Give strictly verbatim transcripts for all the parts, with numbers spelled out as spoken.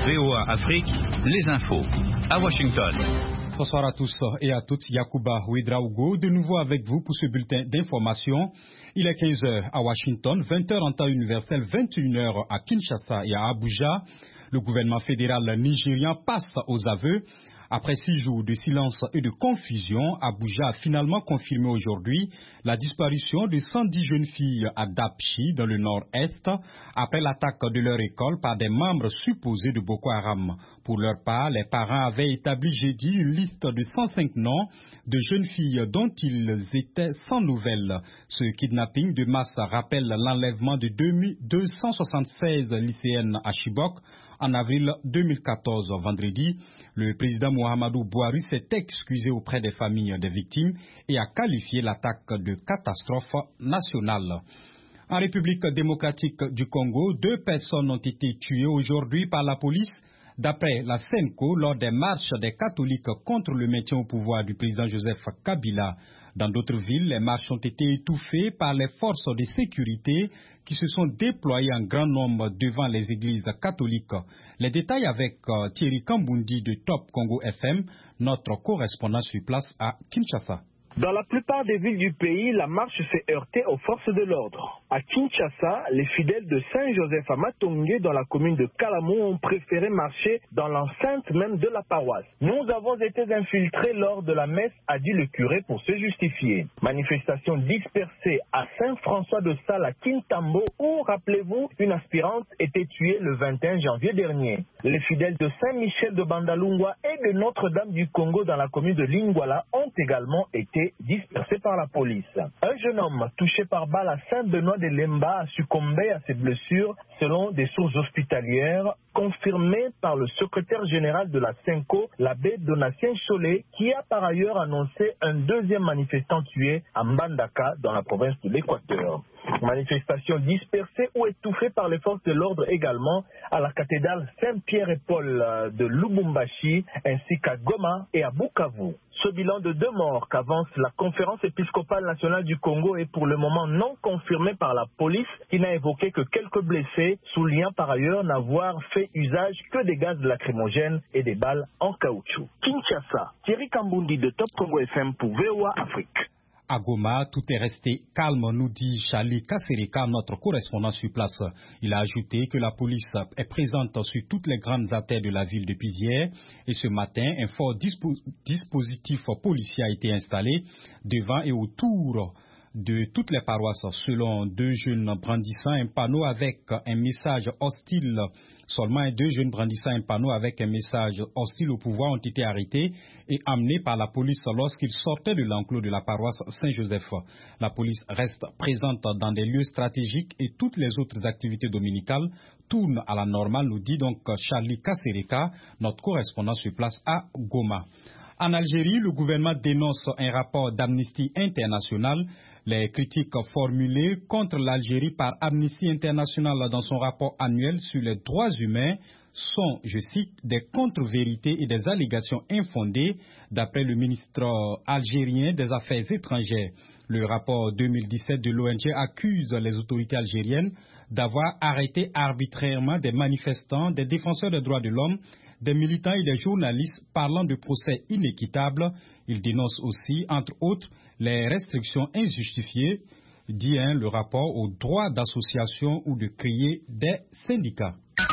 V O A Afrique, les infos. À Washington. Bonsoir à tous et à toutes. Yacouba Ouedraogo, de nouveau avec vous pour ce bulletin d'information. Il est quinze heures à Washington, vingt heures en temps universel, vingt et une heures à Kinshasa et à Abuja. Le gouvernement fédéral nigérian passe aux aveux. Après six jours de silence et de confusion, Abuja a finalement confirmé aujourd'hui la disparition de cent dix jeunes filles à Dapchi, dans le nord-est, après l'attaque de leur école par des membres supposés de Boko Haram. Pour leur part, les parents avaient établi jeudi une liste de cent cinq noms de jeunes filles dont ils étaient sans nouvelles. Ce kidnapping de masse rappelle l'enlèvement de deux cent soixante-seize lycéennes à Chibok en avril deux mille quatorze. Vendredi, le président Muhammadu Buhari s'est excusé auprès des familles des victimes et a qualifié l'attaque de catastrophe nationale. En République démocratique du Congo, deux personnes ont été tuées aujourd'hui par la police, d'après la SENCO, lors des marches des catholiques contre le maintien au pouvoir du président Joseph Kabila. Dans d'autres villes, les marches ont été étouffées par les forces de sécurité qui se sont déployées en grand nombre devant les églises catholiques. Les détails avec euh, Thierry Kambundi de Top Congo F M, notre correspondant sur place à Kinshasa. Dans la plupart des villes du pays, la marche s'est heurtée aux forces de l'ordre. À Kinshasa, les fidèles de Saint-Joseph à Matongé, dans la commune de Kalamo, ont préféré marcher dans l'enceinte même de la paroisse. Nous avons été infiltrés lors de la messe, a dit le curé pour se justifier. Manifestation dispersée à Saint-François de Sales à Kintambo, où, rappelez-vous, une aspirante était tuée le vingt et un janvier dernier. Les fidèles de Saint-Michel de Bandalungwa et de Notre-Dame du Congo dans la commune de Lingwala ont également été dispersé par la police. Un jeune homme touché par balle à Saint-Benoît de Lemba a succombé à ses blessures selon des sources hospitalières confirmées par le secrétaire général de la SENCO, l'abbé Donatien Cholet, qui a par ailleurs annoncé un deuxième manifestant tué à Mbandaka dans la province de l'Équateur. Manifestation dispersée ou étouffée par les forces de l'ordre également à la cathédrale Saint-Pierre et Paul de Lubumbashi ainsi qu'à Goma et à Bukavu. Ce bilan de deux morts qu'avance la conférence épiscopale nationale du Congo est pour le moment non confirmé par la police qui n'a évoqué que quelques blessés, soulignant par ailleurs n'avoir fait usage que des gaz lacrymogènes et des balles en caoutchouc. Kinshasa, Thierry Kambundi de Top Congo F M pour V O A Afrique. À Goma, tout est resté calme, nous dit Charlie Kassereka, notre correspondant sur place. Il a ajouté que la police est présente sur toutes les grandes artères de la ville depuis hier et ce matin, un fort dispo- dispositif policier a été installé devant et autour de toutes les paroisses. Selon deux jeunes brandissant un panneau avec un message hostile, seulement deux jeunes brandissant un panneau avec un message hostile au pouvoir ont été arrêtés et amenés par la police lorsqu'ils sortaient de l'enclos de la paroisse Saint-Joseph. La police reste présente dans des lieux stratégiques et toutes les autres activités dominicales tournent à la normale, nous dit donc Charlie Kassereka, notre correspondant sur place à Goma. En Algérie, le gouvernement dénonce un rapport d'Amnesty International. Les critiques formulées contre l'Algérie par Amnesty International dans son rapport annuel sur les droits humains sont, je cite, des contre-vérités et des allégations infondées, d'après le ministre algérien des Affaires étrangères. Le rapport deux mille dix-sept de l'O N G accuse les autorités algériennes d'avoir arrêté arbitrairement des manifestants, des défenseurs des droits de l'homme, des militants et des journalistes parlant de procès inéquitables. Il dénonce aussi, entre autres, les restrictions injustifiées, dit hein, le rapport au droit d'association ou de créer des syndicats.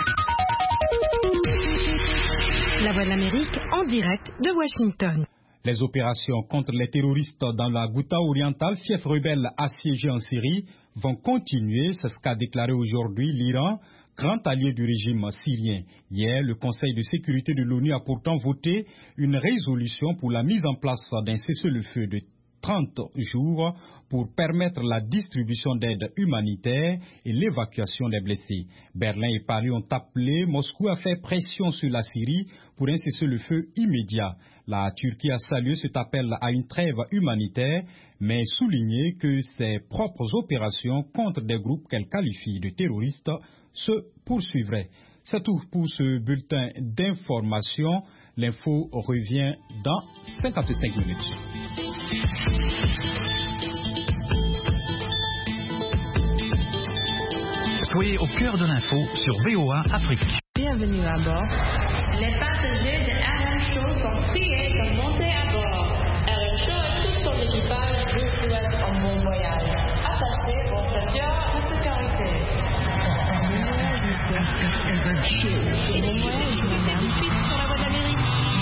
La Voix de l'Amérique en direct de Washington. Les opérations contre les terroristes dans la Ghouta orientale, fief rebelle assiégé en Syrie, vont continuer, c'est ce qu'a déclaré aujourd'hui l'Iran, grand allié du régime syrien. Hier, le Conseil de sécurité de l'ONU a pourtant voté une résolution pour la mise en place d'un cessez-le-feu de trente jours pour permettre la distribution d'aide humanitaire et l'évacuation des blessés. Berlin et Paris ont appelé Moscou à faire pression sur la Syrie pour un cessez-le-feu immédiat. La Turquie a salué cet appel à une trêve humanitaire, mais souligné que ses propres opérations contre des groupes qu'elle qualifie de terroristes se poursuivraient. C'est tout pour ce bulletin d'information. L'info revient dans cinquante-cinq minutes. Soyez au cœur de l'info sur V O A Afrique. Bienvenue à bord. Les passagers de R M Show sont priés de monter à bord. R M Show et tout son équipage vous souhaitent un bon voyage. Attachez vos ceintures de sécurité. R M Show. Bon voyage, madame. Tout de suite sur la voie de l'Amérique.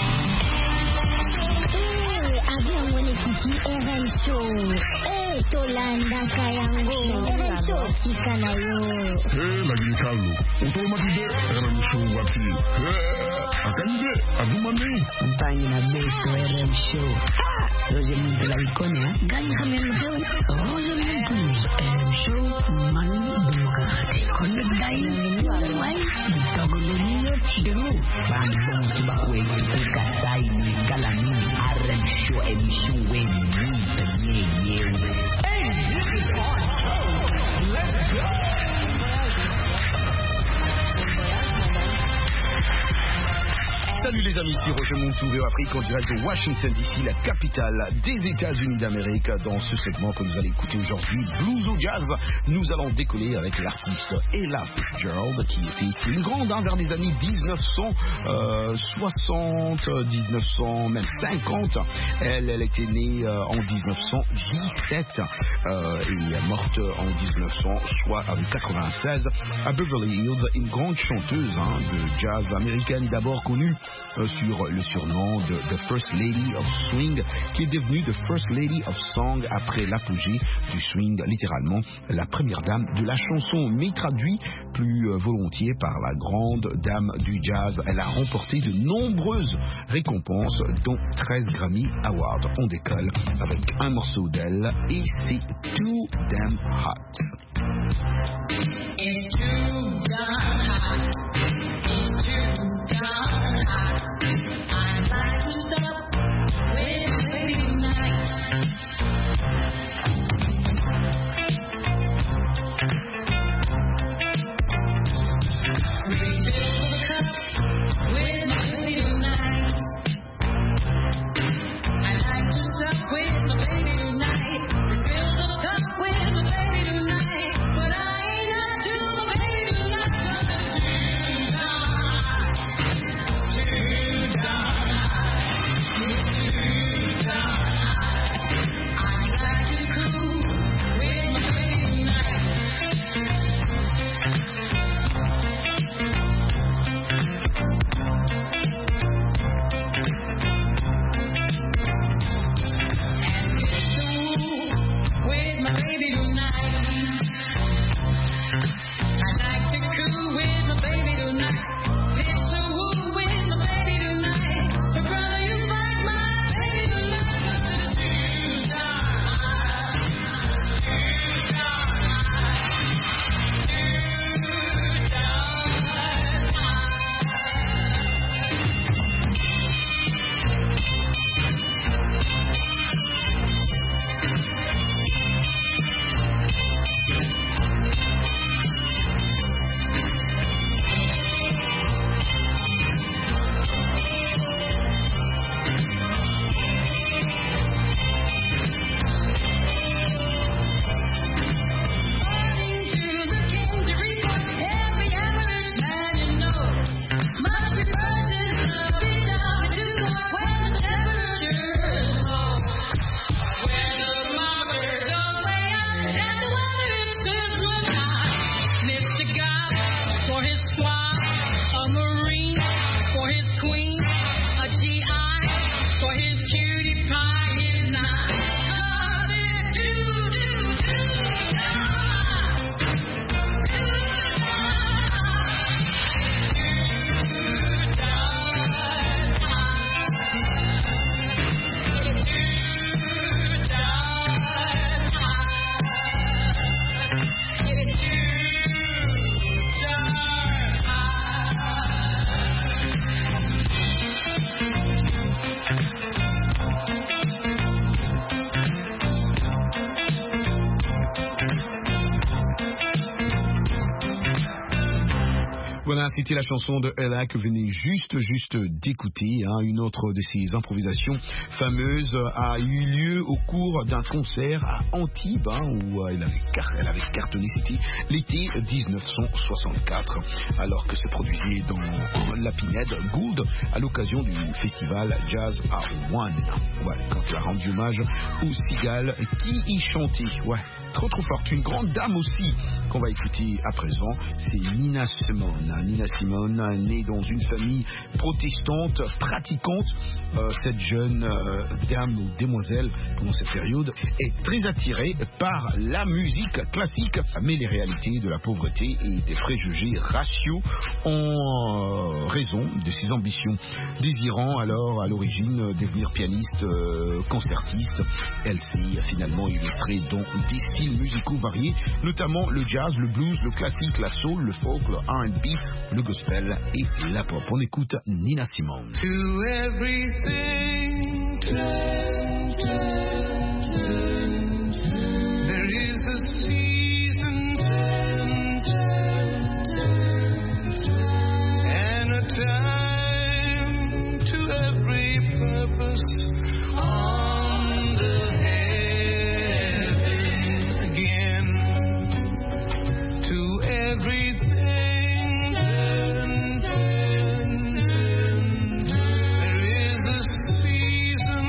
Avion mwenyekiti R M Show. Eh, Tolanda Kayango. R M Show sikanayo. Eh, Lagini Carlo. Utomatide R M Show wati. Eh, akande adumani. Mpani na beso R M Show. Ah, Roger Mintela ikone ha. Gani kama mzee. Roger Mintela R M Show mani bumukate. Konde dai ni wai. Bitagoloniyo denu. Bambong tibakwe kuka dai ni galani R M Show emission we ni tanye yewe. Hey, this is our show. Let's go. Salut les amis, c'est Roger Montou, V O Afrique en direct de Washington D C, la capitale des États-Unis d'Amérique. Dans ce segment que nous allons écouter aujourd'hui, Blues au Jazz, nous allons décoller avec l'artiste Ella Fitzgerald, qui était une grande hein, vers les années dix-neuf cent soixante, dix-neuf cents, même cinquante. Elle, elle était née euh, en dix-neuf cent dix-sept euh, et morte en dix-neuf cent quatre-vingt-seize à Beverly Hills. Une grande chanteuse hein, de jazz américaine, d'abord connue Euh, sur le surnom de The First Lady of Swing, qui est devenue The First Lady of Song après l'apogée du swing, littéralement la première dame de la chanson, mais traduit plus euh, volontiers par la grande dame du jazz. Elle a remporté de nombreuses récompenses, dont treize Grammy Awards. On décolle avec un morceau d'elle et c'est Too Damn Hot. It's too damn hot. It's too damn hot. I'd like to stop with my baby tonight. Refill the cup with my baby tonight. I'd like to stop with my baby tonight. Refill the cup with my baby tonight. But I ain't up to my baby tonight. Too dark, too dark, too dark. I'd like to cool with my baby tonight. And it's cool with my baby tonight. I'd like to cool with my baby tonight. It's so woo with my baby tonight. But brother, you like my baby tonight. Too dark, too dark. Voilà, c'était la chanson de Ella que vous venez juste, juste d'écouter. Hein. Une autre de ses improvisations fameuses a eu lieu au cours d'un concert à Antibes, hein, où elle avait, car- elle avait cartonné. C'était l'été dix-neuf cent soixante-quatre, alors que se produisait dans la Pinède Gould à l'occasion du festival Jazz à One. Ouais, quand elle a rendu hommage aux cigales qui y chantaient. Ouais. Trop trop forte, une grande dame aussi qu'on va écouter à présent, c'est Nina Simone. Nina Simone, née dans une famille protestante, pratiquante. Euh, cette jeune euh, dame ou demoiselle pendant cette période est très attirée par la musique classique, mais les réalités de la pauvreté et des préjugés raciaux en euh, raison de ses ambitions. Désirant alors à l'origine devenir pianiste, euh, concertiste, elle s'est finalement illustrée dans des styles musicaux variés, notamment le jazz, le blues, le classique, la soul, le folk, le R and B, le gospel et la pop. On écoute Nina Simone. To everything turn, turn, turn, turn. There is a season turn, turn, turn, turn. And a time to every purpose on the heaven again. To everything turn, turn, turn. There is a season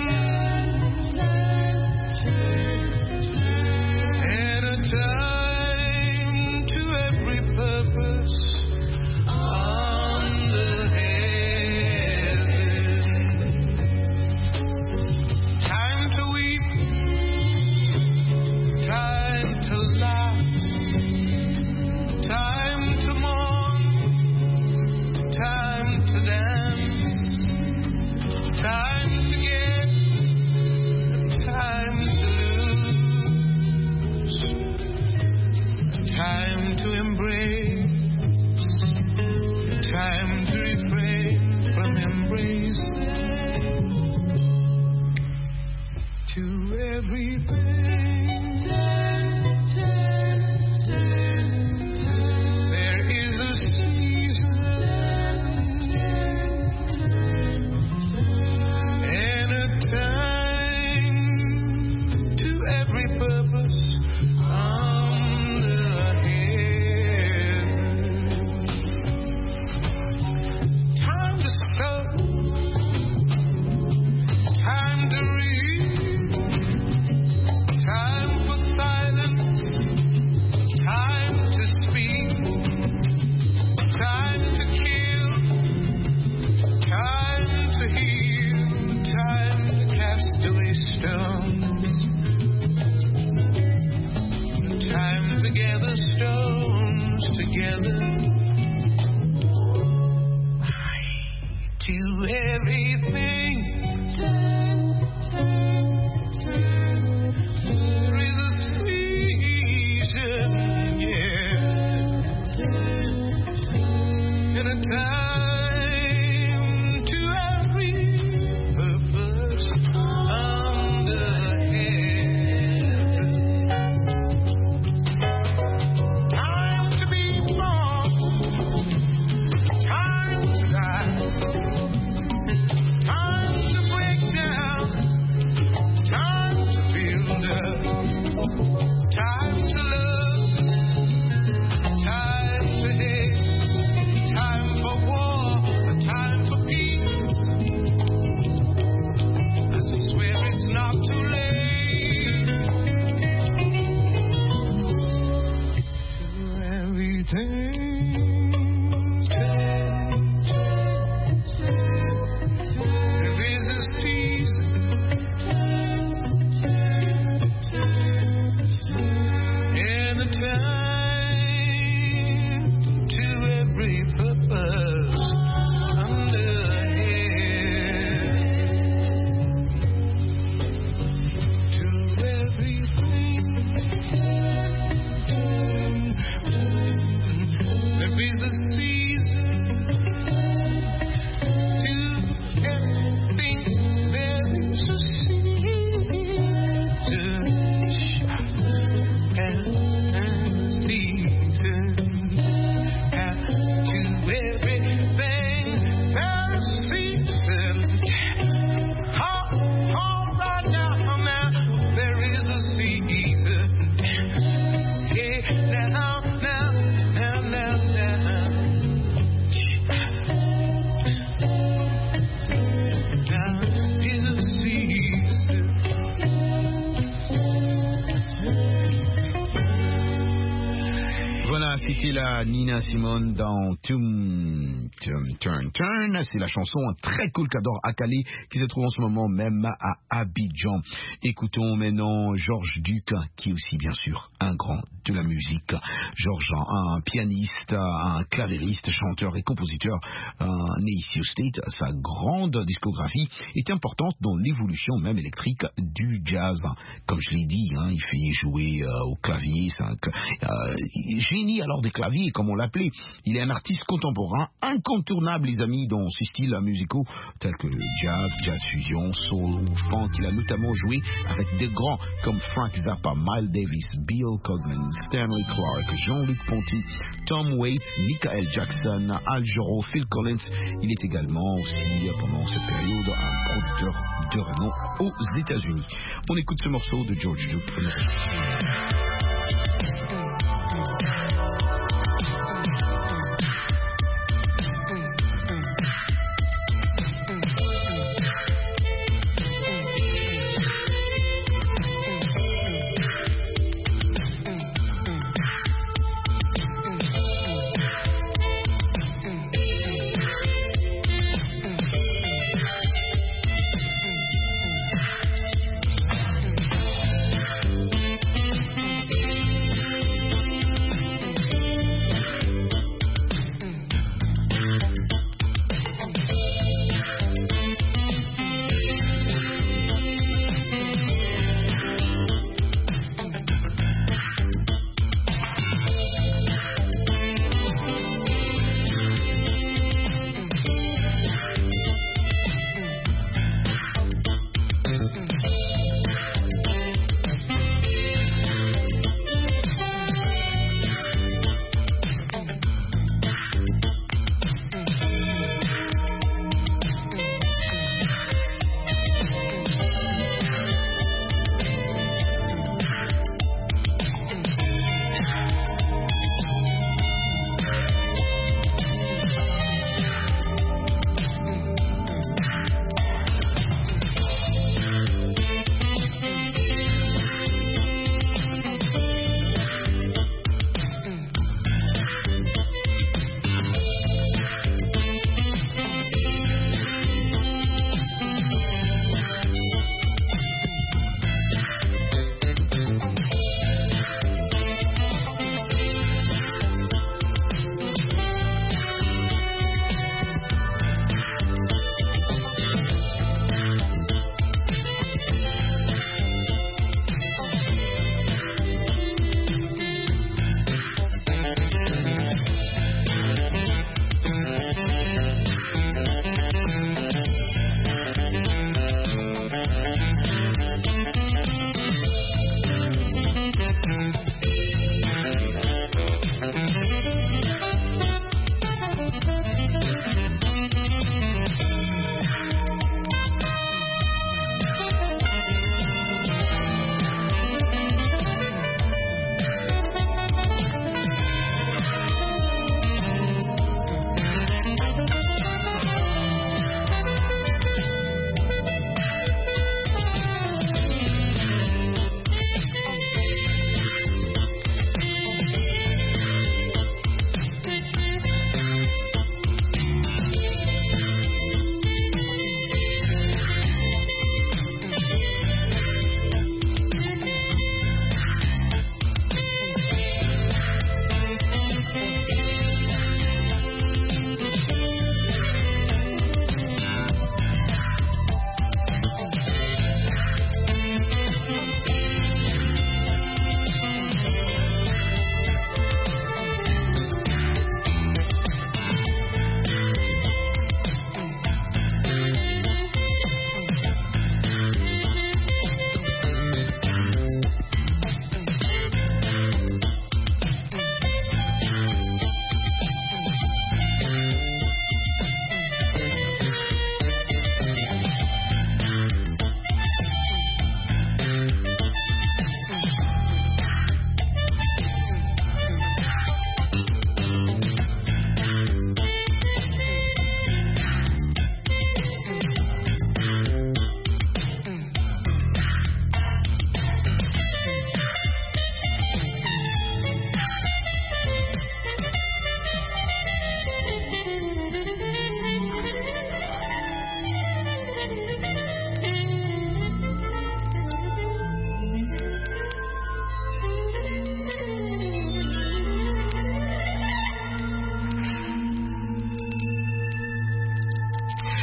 and a time to every purpose on the heaven. Time to weep, time to laugh, time to mourn, time to dance, time to get, time to lose, time to embrace, time to refrain from embracing. To everything turn, turn, turn, turn. There is a season and a time to every purpose on the head. Time to stop, time to read, time for silence, time to speak, time to kill, time to heal, time to cast away stones, time to gather stones together. To everything turn, turn, turn, turn. There is a season, yeah, turn, turn. And a time to every purpose under heaven. Time to be born, time to die. Time to break down, time to C'était la Nina Simone dans Tum Tum Turn Turn. C'est la chanson un très cool qu'adore Akali qui se trouve en ce moment même à Abidjan. Écoutons maintenant Georges Duc, qui est aussi bien sûr un grand de la musique. Georges, un pianiste, un clavieriste, chanteur et compositeur un né ici au State. Sa grande discographie est importante dans l'évolution même électrique du jazz. Comme je l'ai dit, hein, il fait jouer euh, au clavier, c'est un euh, génie alors des claviers, comme on l'appelait. Il est un artiste contemporain incontournable, les amis, dans ses styles musicaux tels que le jazz, jazz fusion, soul ou funk. Il a notamment joué avec des grands comme Frank Zappa, Miles Davis, Bill Cogman, Stanley Clarke, Jean-Luc Ponty, Tom Waits, Michael Jackson, Al Jarreau, Phil Collins. Il est également aussi, pendant cette période, un producteur de renom aux États-Unis. On écoute ce morceau de George Duke.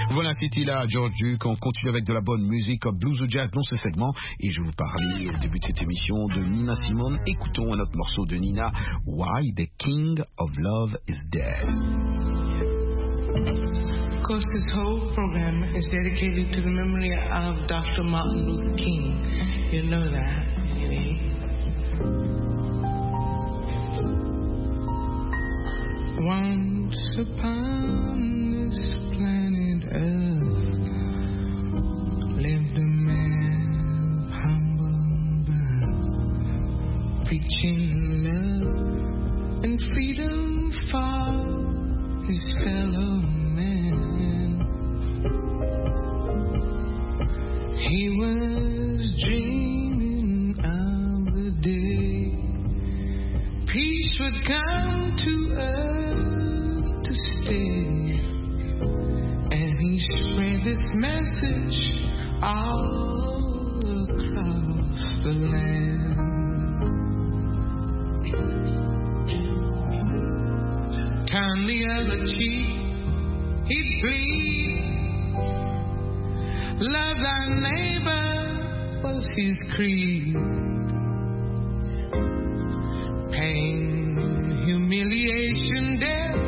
Voilà, c'était là George Duke. On continue avec de la bonne musique, blues ou jazz dans ce segment. Et je vais vous parler au début de cette émission de Nina Simone. Écoutons un autre morceau de Nina, Why the King of Love is Dead. Of course, this whole program is dedicated to the memory of Doctor Martin Luther King. You know that, anyway. Once upon this planet Earth lived a man of humble birth, preaching love and freedom for his fellow man. He was dreaming of the day peace would come to earth to stay, and he spread this message all across the land. Turn the other cheek, he'd plead. Love thy neighbor was his creed. Pain, humiliation, death,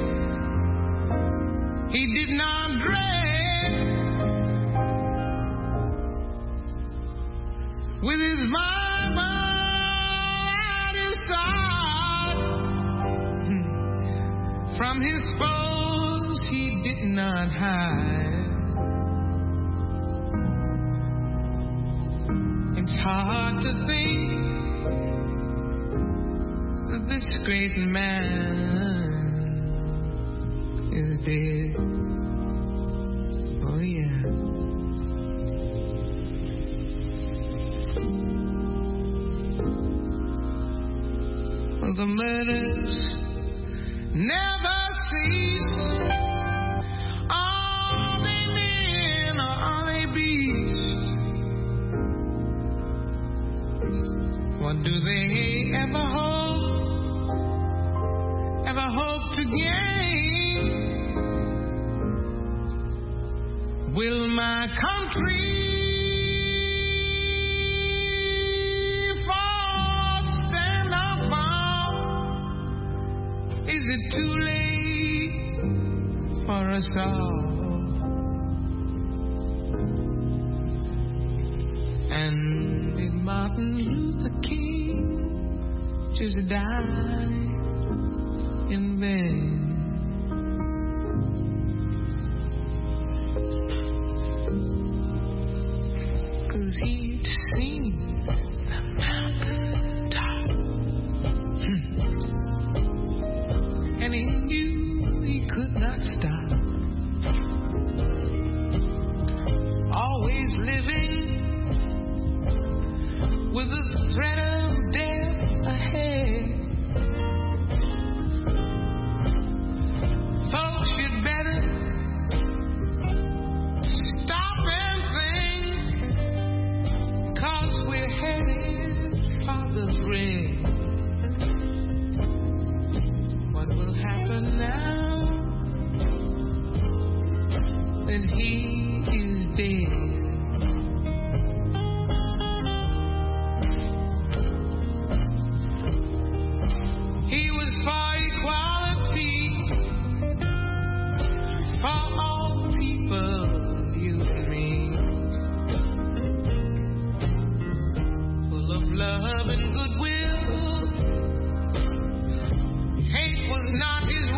he did not dread. With his Bible at his side, from his foes he did not hide. It's hard to think that this great man is dead. Oh yeah. Well, the murders never cease. Are they men or are they beasts? What do they ever hope, ever hope to gain? Will my country fall, stand or fall? Is it too late for us all? And did Martin Luther King just die in vain? 'Cause he'd seen the mountain top, and he knew he could not stop. Always living with the threat of death ahead. Folks, you'd better stop and think, 'cause we're headed for the grave. What will happen now that he is dead?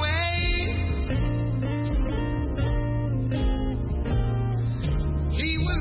He will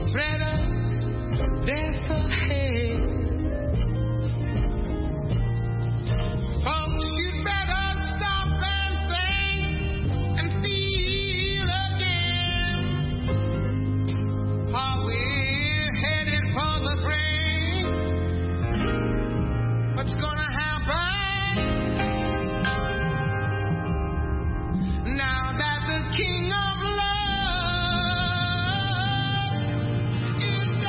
threat of death ahead. Folks, you'd better stop and think and feel again. Are we headed for the brink? What's gonna happen now that the King of Love is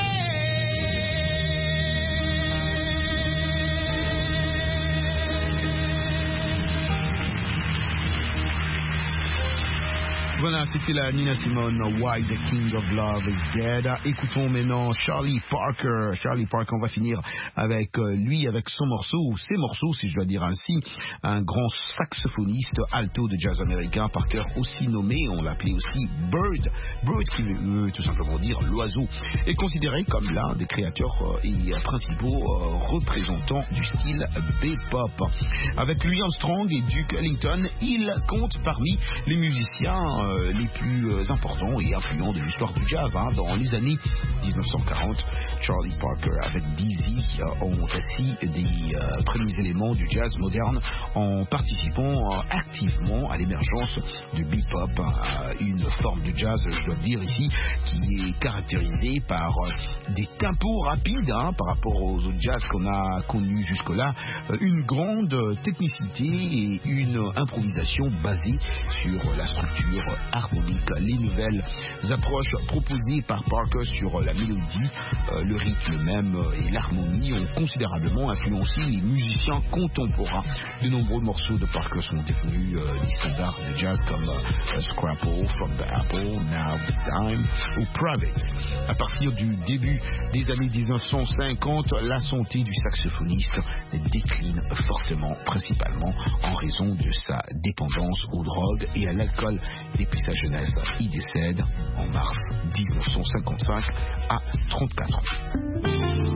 Voilà, c'était la Nina Simone, Why the King of Love is Dead. Écoutons maintenant Charlie Parker. Charlie Parker, on va finir avec euh, lui, avec son morceau, ou ses morceaux, si je dois dire ainsi. Un grand saxophoniste alto de jazz américain, Parker, aussi nommé, on l'appelait aussi Bird. Bird qui veut tout simplement dire l'oiseau, est considéré comme l'un des créateurs euh, et principaux euh, représentants du style bebop. Avec Louis Armstrong et Duke Ellington, il compte parmi les musiciens euh, les plus euh, importants et influents de l'histoire du jazz. Hein. Dans les années dix-neuf cent quarante, Charlie Parker avec Dizzy euh, ont assis des euh, premiers éléments du jazz moderne en participant euh, activement à l'émergence du bebop, euh, une forme de jazz, je dois dire ici, qui est caractérisée par euh, des tempos rapides hein, par rapport aux autres jazz qu'on a connus jusque-là, euh, une grande technicité et une improvisation basée sur la structure harmonique. Les nouvelles approches proposées par Parker sur la mélodie, euh, le rythme même et l'harmonie ont considérablement influencé les musiciens contemporains. De nombreux morceaux de Parker sont devenus euh, des standards de jazz comme euh, Scrapple, From the Apple, Now the Time ou Private. À partir du début des années dix-neuf cent cinquante, la santé du saxophoniste décline fortement, principalement en raison de sa dépendance aux drogues et à l'alcool. Depuis sa jeunesse, il décède en mars dix-neuf cent cinquante-cinq à trente-quatre ans.